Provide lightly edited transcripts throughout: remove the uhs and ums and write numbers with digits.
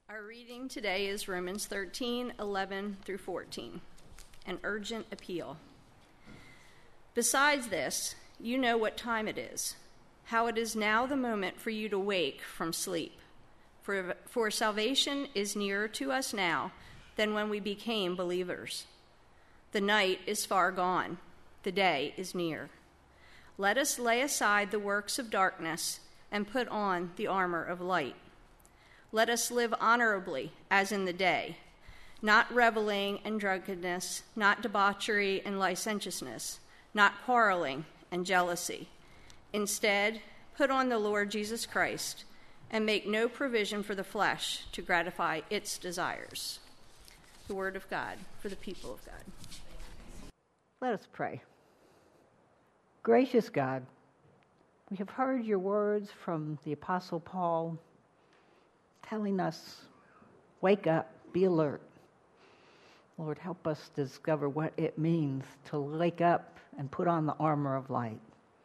Our reading today is Romans 13:11 through 14, an urgent appeal. Besides this, you know what time it is, how it is now the moment for you to wake from sleep. For salvation is nearer to us now than when we became believers. The night is far gone, the day is near. Let us lay aside the works of darkness and put on the armor of light. Let us live honorably as in the day, not reveling and drunkenness, not debauchery and licentiousness, not quarreling and jealousy. Instead, put on the Lord Jesus Christ and make no provision for the flesh to gratify its desires. The word of God for the people of God. Let us pray. Gracious God, we have heard your words from the Apostle Paul telling us, wake up, be alert. Lord, help us discover what it means to wake up and put on the armor of light.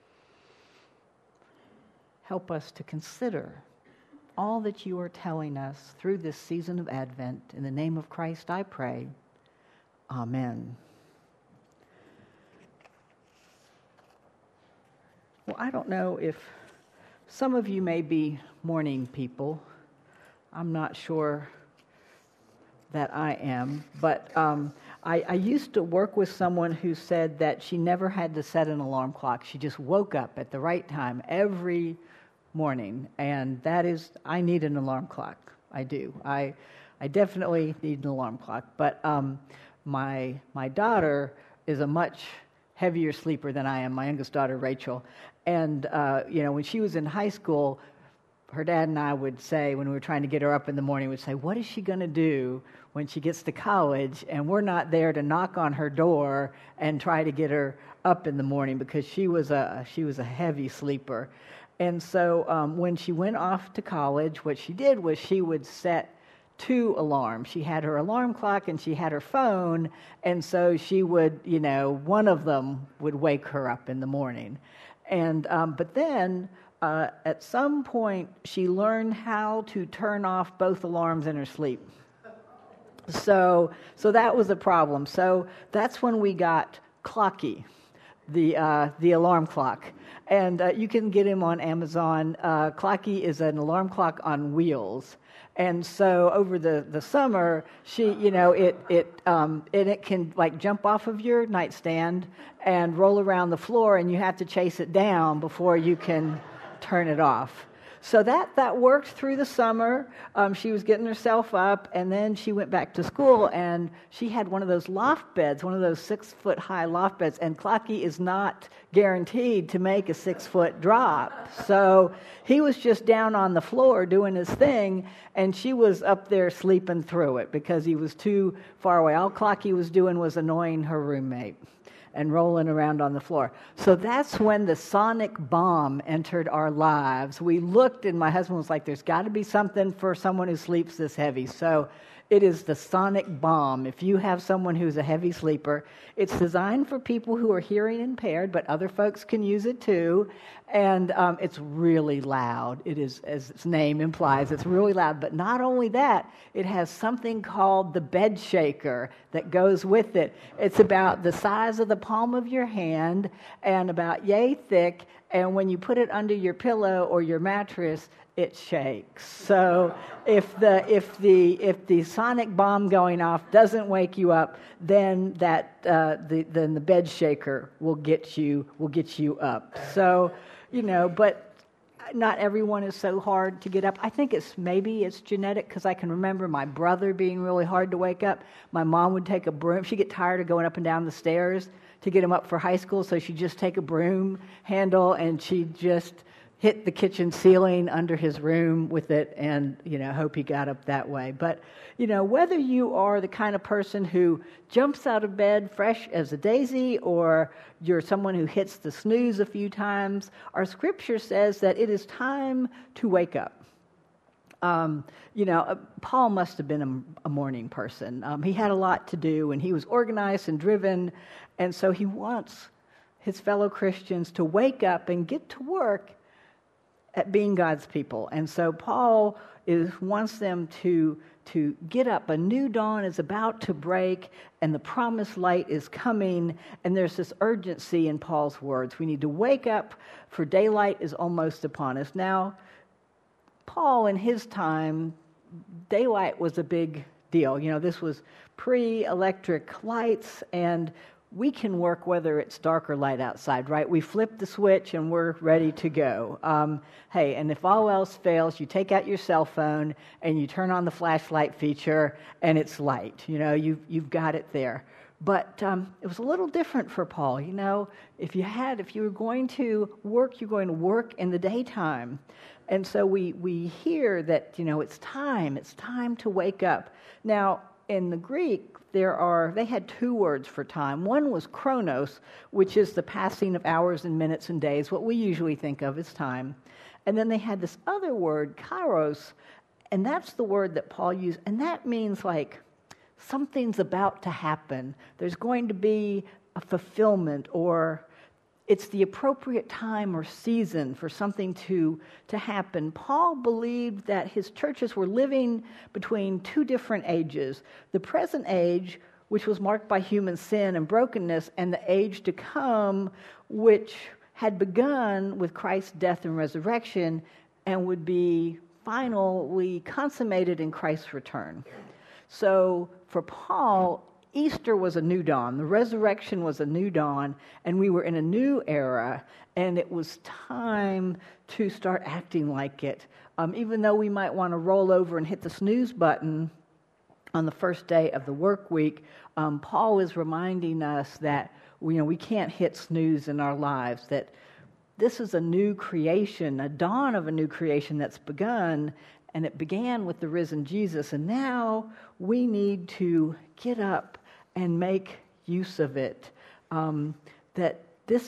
Help us to consider all that you are telling us through this season of Advent. In the name of Christ, I pray. Amen. Well, I don't know if some of you may be morning people. I'm not sure that I am, but I used to work with someone who said that she never had to set an alarm clock. She just woke up at the right time every morning, and that is, I need an alarm clock. I do. I definitely need an alarm clock, but my daughter is a much heavier sleeper than I am, my youngest daughter, Rachel, and when she was in high school, her dad and I would say, when we were trying to get her up in the morning, we'd say, what is she going to do when she gets to college and we're not there to knock on her door and try to get her up in the morning, because she was a heavy sleeper. And so when she went off to college, what she did was she would set 2 alarms. She had her alarm clock and she had her phone, and so she would, one of them would wake her up in the morning. And but then at some point, she learned how to turn off both alarms in her sleep. So that was a problem. So that's when we got Clocky, the alarm clock. And you can get him on Amazon. Clocky is an alarm clock on wheels. And so over the summer, it can like jump off of your nightstand and roll around the floor, and you have to chase it down before you can turn it off. So that worked through the summer. She was getting herself up, and then she went back to school, and she had one of those loft beds, one of those 6-foot-high loft beds, and Clocky is not guaranteed to make a 6-foot drop. So he was just down on the floor doing his thing, and she was up there sleeping through it because he was too far away. All Clocky was doing was annoying her roommate and rolling around on the floor. So that's when the sonic bomb entered our lives. We looked, and my husband was like, there's got to be something for someone who sleeps this heavy. So it is the sonic bomb. If you have someone who's a heavy sleeper, it's designed for people who are hearing impaired, but other folks can use it too. And it's really loud. It is, as its name implies, it's really loud. But not only that, it has something called the bed shaker that goes with it. It's about the size of the palm of your hand and about yay thick. And when you put it under your pillow or your mattress, it shakes. So if the sonic bomb going off doesn't wake you up, then then the bed shaker will get you up. So, but not everyone is so hard to get up. I think it's genetic, because I can remember my brother being really hard to wake up. My mom would take a broom. She'd get tired of going up and down the stairs to get him up for high school, so she'd just take a broom handle and she'd just hit the kitchen ceiling under his room with it and, hope he got up that way. But, whether you are the kind of person who jumps out of bed fresh as a daisy, or you're someone who hits the snooze a few times, our scripture says that it is time to wake up. Paul must have been a morning person. He had a lot to do, and he was organized and driven, and so he wants his fellow Christians to wake up and get to work at being God's people. And so Paul wants them to get up. A new dawn is about to break, and the promised light is coming, and there's this urgency in Paul's words. We need to wake up, for daylight is almost upon us. Now, Paul, in his time, daylight was a big deal. This was pre-electric lights, and we can work whether it's dark or light outside, right? We flip the switch and we're ready to go. And if all else fails, you take out your cell phone and you turn on the flashlight feature and it's light. You've got it there. But it was a little different for Paul. If you were going to work, you're going to work in the daytime. And so we hear that, it's time to wake up. Now, in the Greek, they had two words for time. One was chronos, which is the passing of hours and minutes and days, what we usually think of as time. And then they had this other word, kairos, and that's the word that Paul used, and that means like something's about to happen. There's going to be a fulfillment, or it's the appropriate time or season for something to happen. Paul believed that his churches were living between two different ages. The present age, which was marked by human sin and brokenness, and the age to come, which had begun with Christ's death and resurrection and would be finally consummated in Christ's return. So for Paul, Easter was a new dawn. The resurrection was a new dawn, and we were in a new era, and it was time to start acting like it. Even though we might want to roll over and hit the snooze button on the first day of the work week, Paul is reminding us that we can't hit snooze in our lives, that this is a new creation, a dawn of a new creation that's begun, and it began with the risen Jesus, and now we need to get up and make use of it. That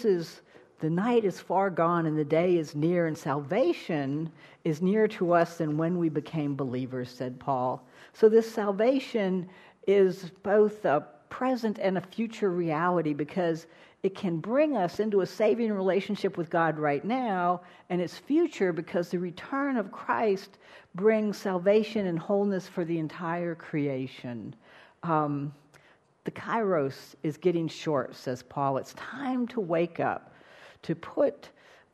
the night is far gone and the day is near, and salvation is nearer to us than when we became believers, said Paul. So this salvation is both a present and a future reality, because it can bring us into a saving relationship with God right now, and it's future because the return of Christ brings salvation and wholeness for the entire creation. The kairos is getting short, says Paul. It's time to wake up, to put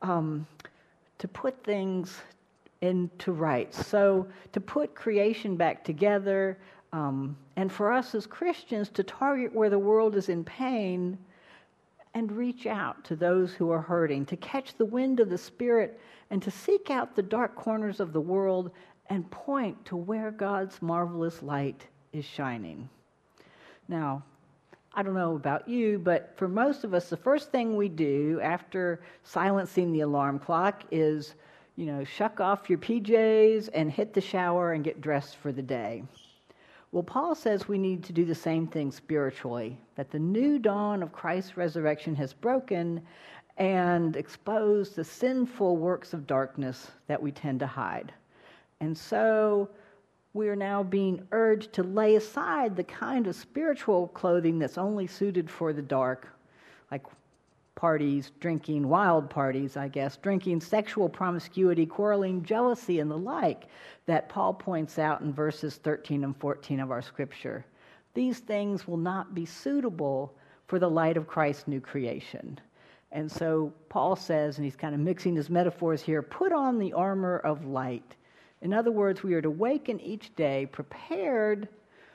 things into rights. So to put creation back together, and for us as Christians to target where the world is in pain and reach out to those who are hurting, to catch the wind of the Spirit and to seek out the dark corners of the world and point to where God's marvelous light is shining. Now, I don't know about you, but for most of us, the first thing we do after silencing the alarm clock is, shuck off your PJs and hit the shower and get dressed for the day. Well, Paul says we need to do the same thing spiritually, that the new dawn of Christ's resurrection has broken and exposed the sinful works of darkness that we tend to hide. And so we are now being urged to lay aside the kind of spiritual clothing that's only suited for the dark, like parties, drinking, wild parties, drinking, sexual promiscuity, quarreling, jealousy, and the like, that Paul points out in verses 13 and 14 of our scripture. These things will not be suitable for the light of Christ's new creation. And so Paul says, and he's kind of mixing his metaphors here, put on the armor of light. In other words, we are to waken each day prepared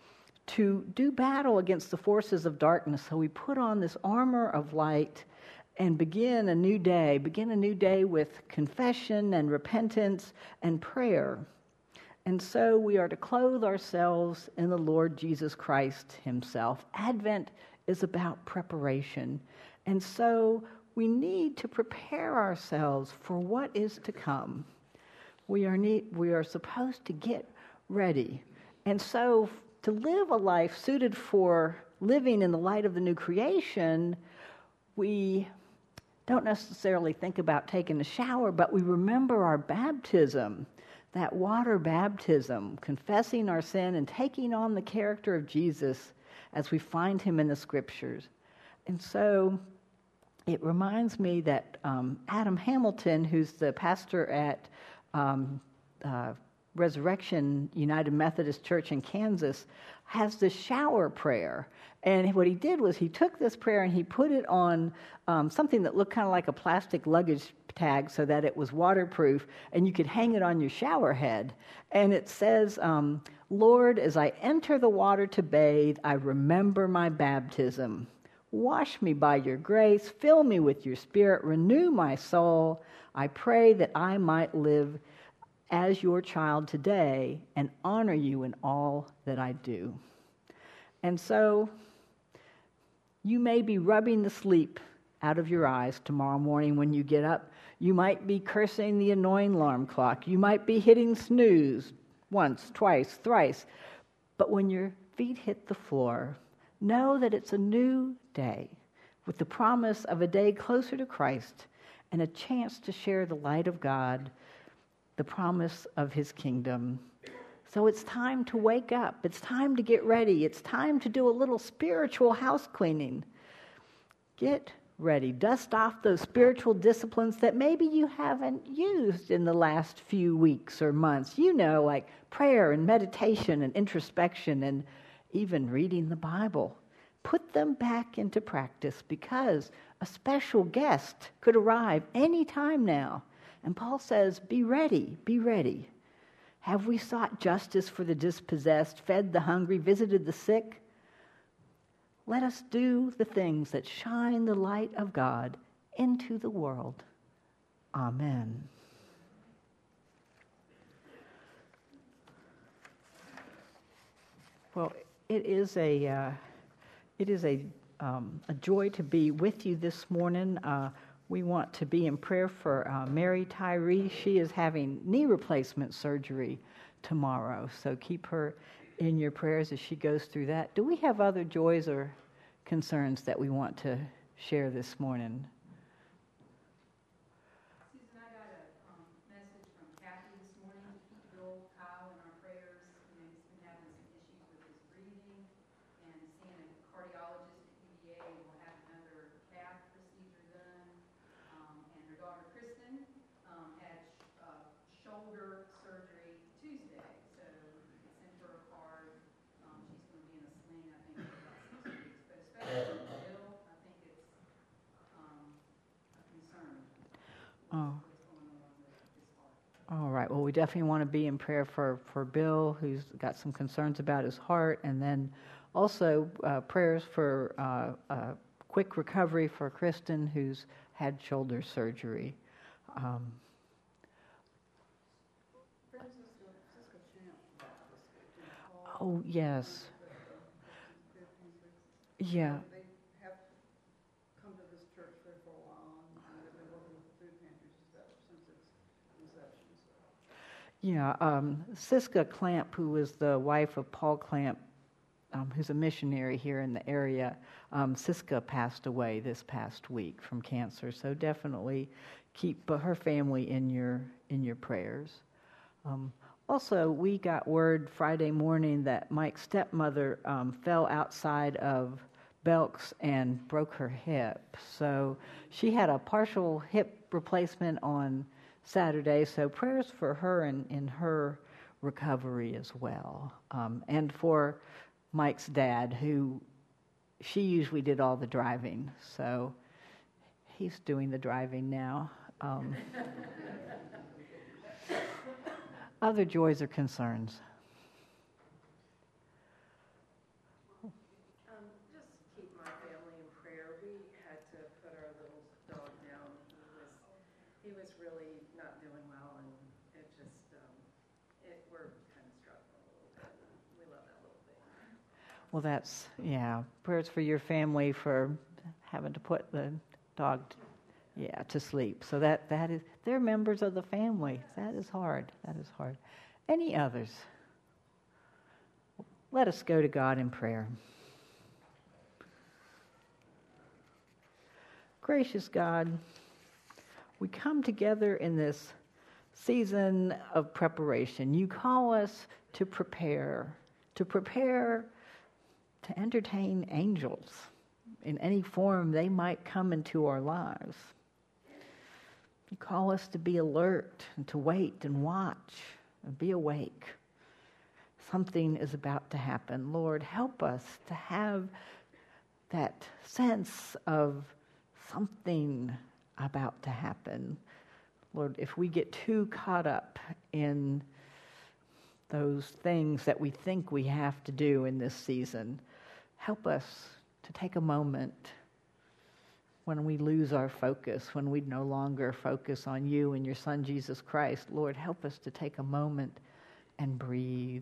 to do battle against the forces of darkness. So we put on this armor of light and begin a new day with confession and repentance and prayer. And so we are to clothe ourselves in the Lord Jesus Christ himself. Advent is about preparation. And so we need to prepare ourselves for what is to come. We are supposed to get ready. And so to live a life suited for living in the light of the new creation, we don't necessarily think about taking a shower, but we remember our baptism, that water baptism, confessing our sin and taking on the character of Jesus as we find him in the scriptures. And so it reminds me that Adam Hamilton, who's the pastor at Resurrection United Methodist Church in Kansas, has this shower prayer. And what he did was he took this prayer and he put it on something that looked kind of like a plastic luggage tag so that it was waterproof, and you could hang it on your shower head. And it says, Lord, as I enter the water to bathe, I remember my baptism. Wash me by your grace, fill me with your spirit, renew my soul. I pray that I might live as your child today and honor you in all that I do. And so you may be rubbing the sleep out of your eyes tomorrow morning when you get up. You might be cursing the annoying alarm clock. You might be hitting snooze once, twice, thrice. But when your feet hit the floor, know that it's a new day with the promise of a day closer to Christ and a chance to share the light of God, the promise of his kingdom. So it's time to wake up. It's time to get ready. It's time to do a little spiritual house cleaning. Get ready. Dust off those spiritual disciplines that maybe you haven't used in the last few weeks or months. You know, like prayer and meditation and introspection and even reading the Bible. Put them back into practice because a special guest could arrive any time now. And Paul says, be ready, be ready. Have we sought justice for the dispossessed, fed the hungry, visited the sick? Let us do the things that shine the light of God into the world. Amen. Well, it is a joy to be with you this morning. We want to be in prayer for Mary Tyree. She is having knee replacement surgery tomorrow, so keep her in your prayers as she goes through that. Do we have other joys or concerns that we want to share this morning? Susan, I got a message from Kathy this morning to keep Bill Kyle in our prayers. You know, he's been having some issues with his breathing and seeing a cardiologist at UVA. Will have another cath procedure done. And her daughter Kristen had shoulder surgery Tuesday, so sent her a card. She's going to be in a sling, I think, for about 6 weeks. But especially for Bill, I think it's a concern. Oh. What's going on with his heart. All right. Well, we definitely want to be in prayer for Bill, who's got some concerns about his heart, and then also prayers for quick recovery for Kristen, who's had shoulder surgery. Oh, yes. Yeah. They have come to this church for a while, and they've been working with the food pantries and stuff since its inception. Yeah, Siska Clamp, who was the wife of Paul Clamp, who's a missionary here in the area, Siska passed away this past week from cancer. So definitely keep her family in your prayers. Also, we got word Friday morning that Mike's stepmother fell outside of Belks and broke her hip. So she had a partial hip replacement on Saturday. So prayers for her in her recovery as well. And for Mike's dad, who she usually did all the driving. So he's doing the driving now. Other joys or concerns? Just keep my family in prayer. We had to put our little dog down. He was really not doing well, and it just we're kind of struggling a little bit. We love that little thing. Well, that's, prayers for your family for having to put the dog to sleep. So that is, they're members of the family. That is hard. Any others? Let us go to God in prayer. Gracious God, we come together in this season of preparation. You call us to prepare to entertain angels in any form they might come into our lives. You call us to be alert and to wait and watch and be awake. Something is about to happen. Lord, help us to have that sense of something about to happen. Lord, if we get too caught up in those things that we think we have to do in this season, help us to take a moment when we lose our focus, when we no longer focus on you and your Son, Jesus Christ. Lord, help us to take a moment and breathe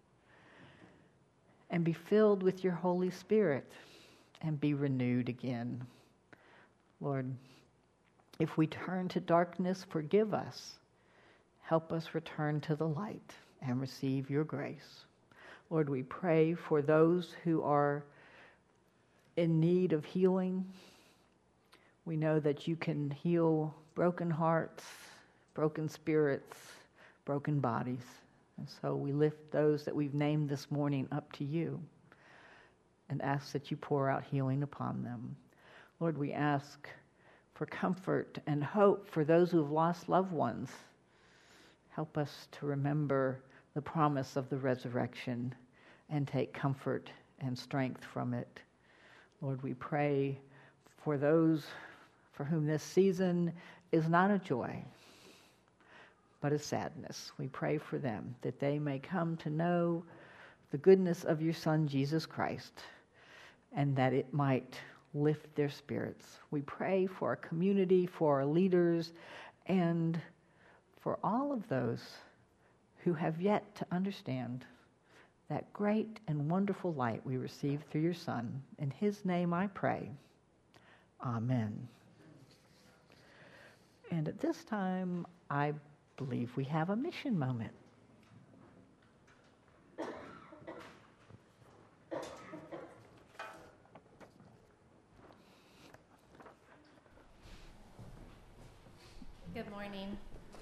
and be filled with your Holy Spirit and be renewed again. Lord, if we turn to darkness, forgive us. Help us return to the light and receive your grace. Lord, we pray for those who are in need of healing. We know that you can heal broken hearts, broken spirits, broken bodies. And so we lift those that we've named this morning up to you and ask that you pour out healing upon them. Lord, we ask for comfort and hope for those who have lost loved ones. Help us to remember the promise of the resurrection and take comfort and strength from it. Lord, we pray for those for whom this season is not a joy, but a sadness. We pray for them that they may come to know the goodness of your Son, Jesus Christ, and that it might lift their spirits. We pray for our community, for our leaders, and for all of those who have yet to understand that great and wonderful light we receive through your Son. In his name I pray. Amen. And at this time, I believe we have a mission moment. Good morning.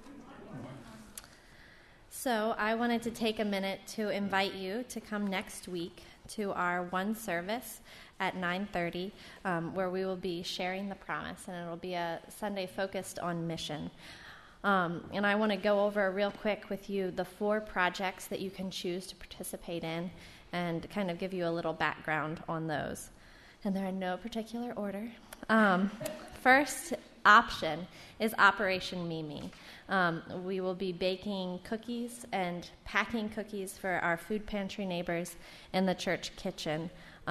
So I wanted to take a minute to invite you to come next week to our one service at 9:30, where we will be sharing the promise, and it'll be a Sunday focused on mission. And I want to go over real quick with you the 4 projects that you can choose to participate in and kind of give you a little background on those. And they're in no particular order. First option is Operation Mimi. We will be baking cookies and packing cookies for our food pantry neighbors in the church kitchen.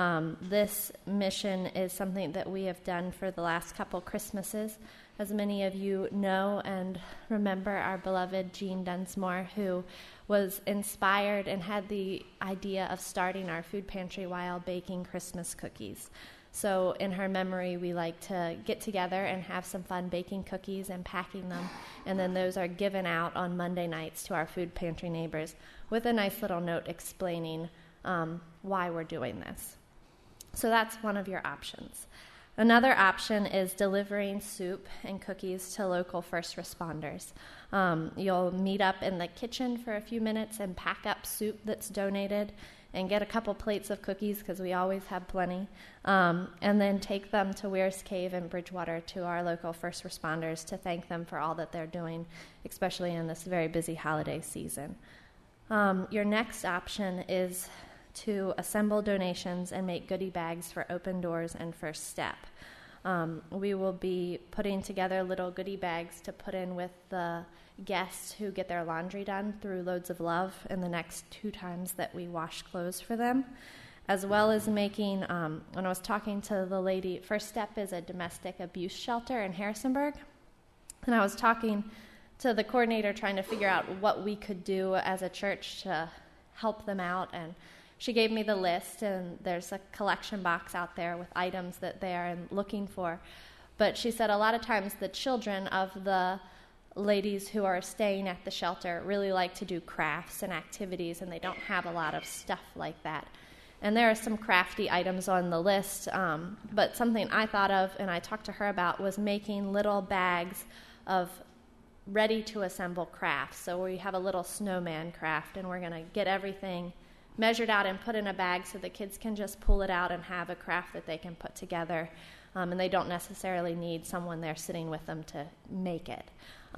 This mission is something that we have done for the last couple Christmases. As many of you know and remember, our beloved Jean Dunsmore, who was inspired and had the idea of starting our food pantry while baking Christmas cookies. So in her memory, we like to get together and have some fun baking cookies and packing them, and then those are given out on Monday nights to our food pantry neighbors with a nice little note explaining why we're doing this. So that's one of your options. Another option is delivering soup and cookies to local first responders. You'll meet up in the kitchen for a few minutes and pack up soup that's donated and get a couple plates of cookies because we always have plenty, and then take them to Weir's Cave in Bridgewater to our local first responders to thank them for all that they're doing, especially in this very busy holiday season. Your next option is to assemble donations and make goodie bags for Open Doors and First Step. We will be putting together little goodie bags to put in with the guests who get their laundry done through Loads of Love in the next 2 times that we wash clothes for them, as well as making, when I was talking to the lady, First Step is a domestic abuse shelter in Harrisonburg, and I was talking to the coordinator trying to figure out what we could do as a church to help them out, and she gave me the list, and there's a collection box out there with items that they are looking for. But she said a lot of times the children of the ladies who are staying at the shelter really like to do crafts and activities, and they don't have a lot of stuff like that. And there are some crafty items on the list, but something I thought of and I talked to her about was making little bags of ready-to-assemble crafts. So we have a little snowman craft, and we're going to get everything measured out and put in a bag so the kids can just pull it out and have a craft that they can put together, and they don't necessarily need someone there sitting with them to make it.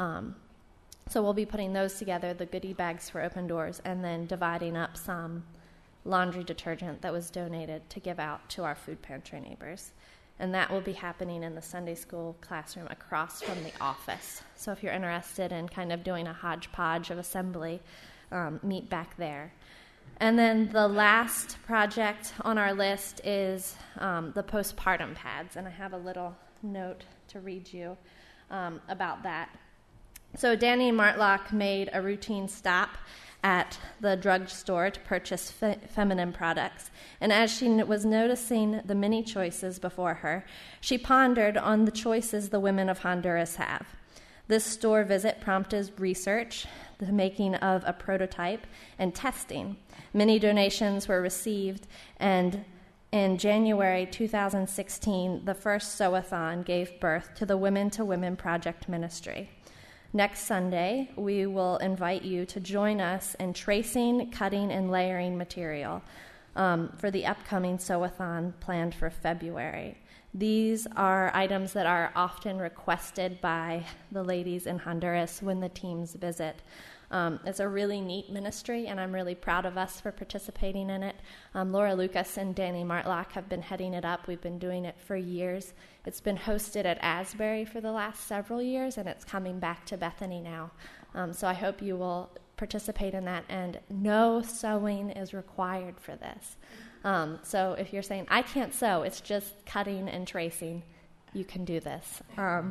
So we'll be putting those together, the goodie bags for Open Doors, and then dividing up some laundry detergent that was donated to give out to our food pantry neighbors. And that will be happening in the Sunday school classroom across from the office. So if you're interested in kind of doing a hodgepodge of assembly, meet back there. And then the last project on our list is the postpartum pads, and I have a little note to read you about that. So Danny Martlock made a routine stop at the drugstore to purchase feminine products, and as she was noticing the many choices before her, she pondered on the choices the women of Honduras have. This store visit prompted research, the making of a prototype, and testing. Many donations were received, and in January 2016, the first sew-a-thon gave birth to the Women to Women Project Ministry. Next Sunday, we will invite you to join us in tracing, cutting, and layering material for the upcoming sew-a-thon planned for February. These are items that are often requested by the ladies in Honduras when the teams visit. It's a really neat ministry, and I'm really proud of us for participating in it. Laura Lucas and Danny Martlock have been heading it up. We've been doing it for years. It's been hosted at Asbury for the last several years, and it's coming back to Bethany now. So I hope you will participate in that, and no sewing is required for this. So if you're saying, I can't sew, it's just cutting and tracing, you can do this.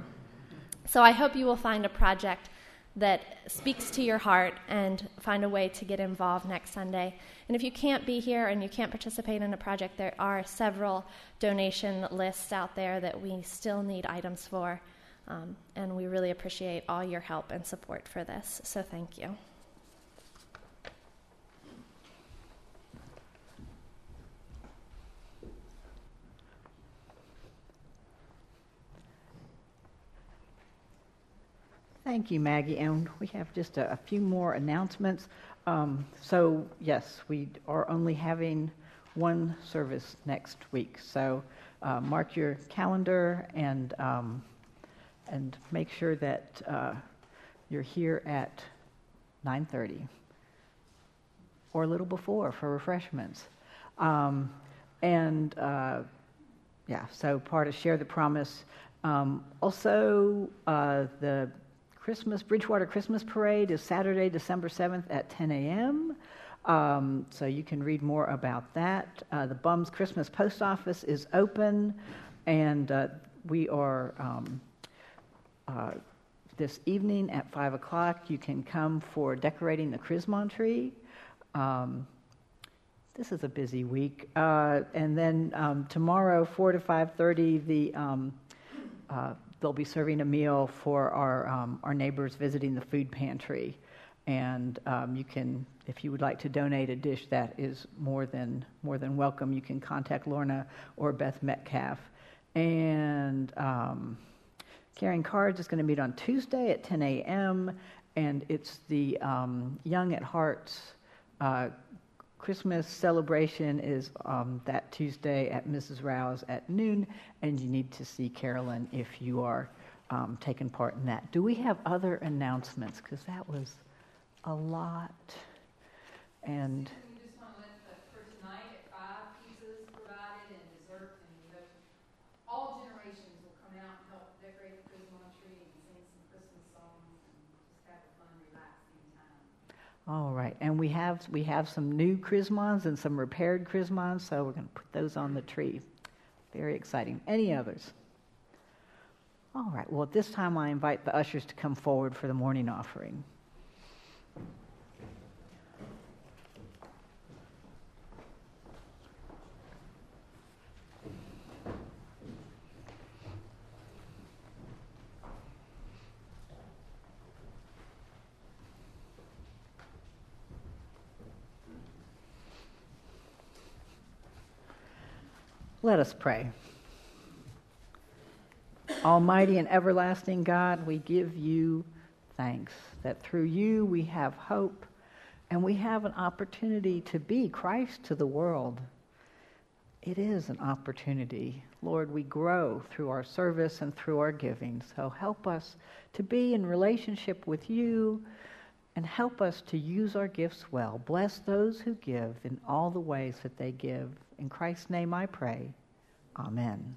So I hope you will find a project that speaks to your heart and find a way to get involved next Sunday. And if you can't be here and you can't participate in a project, there are several donation lists out there that we still need items for, and we really appreciate all your help and support for this, so thank you. Thank you, Maggie. And we have just a few more announcements. So, yes, we are only having one service next week. So mark your calendar and make sure that you're here at 9:30 or a little before for refreshments. So part of Share the Promise. Also, the Bridgewater Christmas Parade is Saturday, December 7th at 10 a.m. So you can read more about that. The Bums Christmas Post Office is open, and we are this evening at 5 o'clock. You can come for decorating the Chrismon tree. This is a busy week. And then tomorrow, 4 to 5:30, they'll be serving a meal for our neighbors visiting the food pantry, and you can, if you would like to donate a dish, that is more than welcome. You can contact Lorna or Beth Metcalf. And Carrying Cards is going to meet on Tuesday at 10 a.m., and it's the Young at Heart's Christmas celebration is that Tuesday at Mrs. Rouse at noon, and you need to see Carolyn if you are taking part in that. Do we have other announcements? Because that was a lot. And We just want to let for tonight at 5, pizzas provided and dessert, and all generations will come out and help decorate the Christmas tree and sing some Christmas songs and just have a fun, relaxing time. all right, and we have some new Chrismons and some repaired Chrismons, so we're going to put those on the tree. Very exciting. Any others? All right, well, at this time I invite the ushers to come forward for the morning offering. Let us pray. Almighty and everlasting God, we give you thanks that through you we have hope And we have an opportunity to be Christ to the world. It is an opportunity. Lord, we grow through our service and through our giving. So help us to be in relationship with you and help us to use our gifts well. Bless those who give in all the ways that they give. In Christ's name I pray. Amen.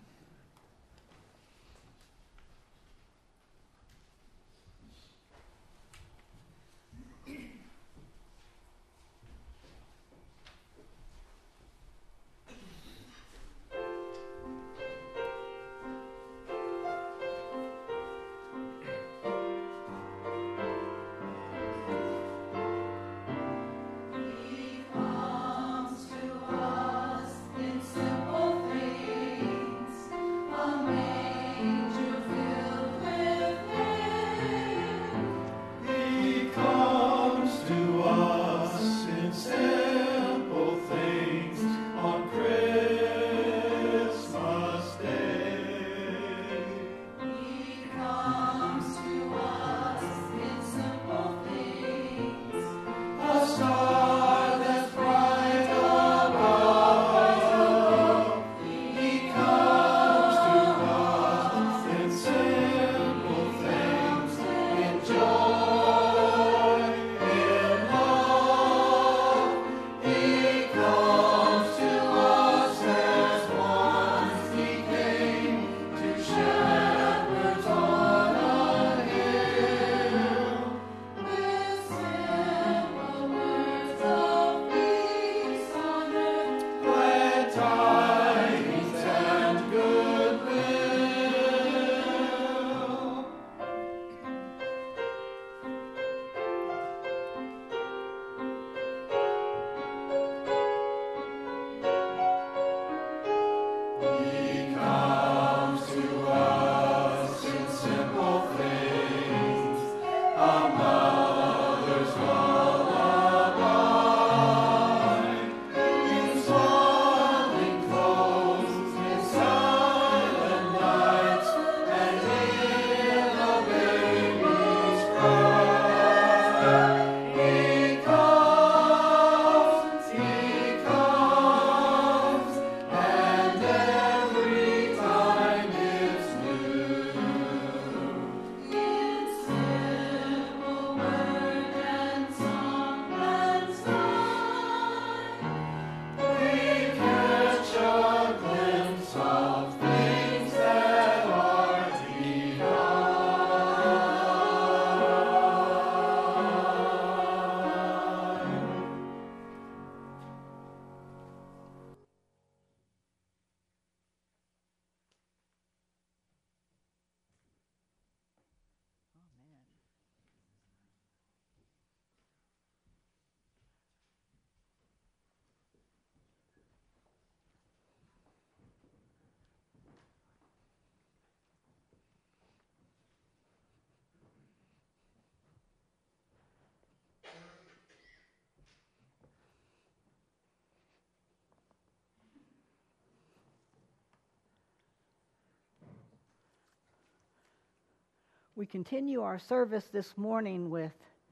We continue our service this morning with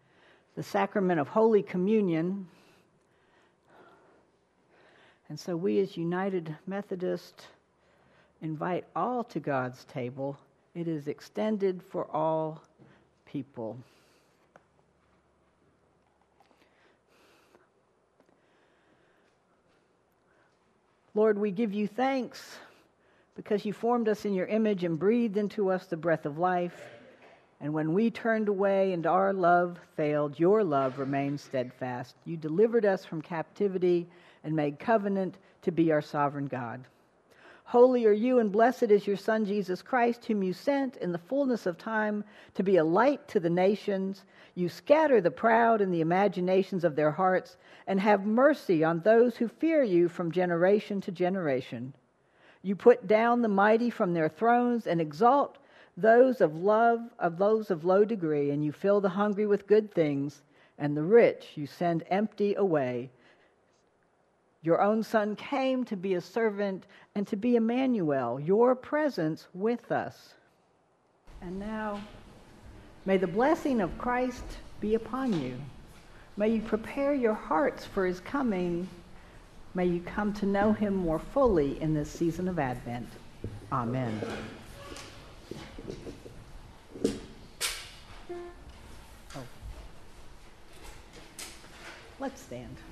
the sacrament of Holy Communion. And so we as United Methodist invite all to God's table. It is extended for all people. Lord, we give you thanks because you formed us in your image and breathed into us the breath of life. And when we turned away and our love failed, your love remained steadfast. You delivered us from captivity and made covenant to be our sovereign God. Holy are you and blessed is your Son, Jesus Christ, whom you sent in the fullness of time to be a light to the nations. You scatter the proud in the imaginations of their hearts and have mercy on those who fear you from generation to generation. You put down the mighty from their thrones and exalt those of low degree, and you fill the hungry with good things, and the rich you send empty away. Your own Son came to be a servant and to be Emmanuel, your presence with us. And now, may the blessing of Christ be upon you. May you prepare your hearts for his coming. May you come to know him more fully in this season of Advent. Amen. Let's stand.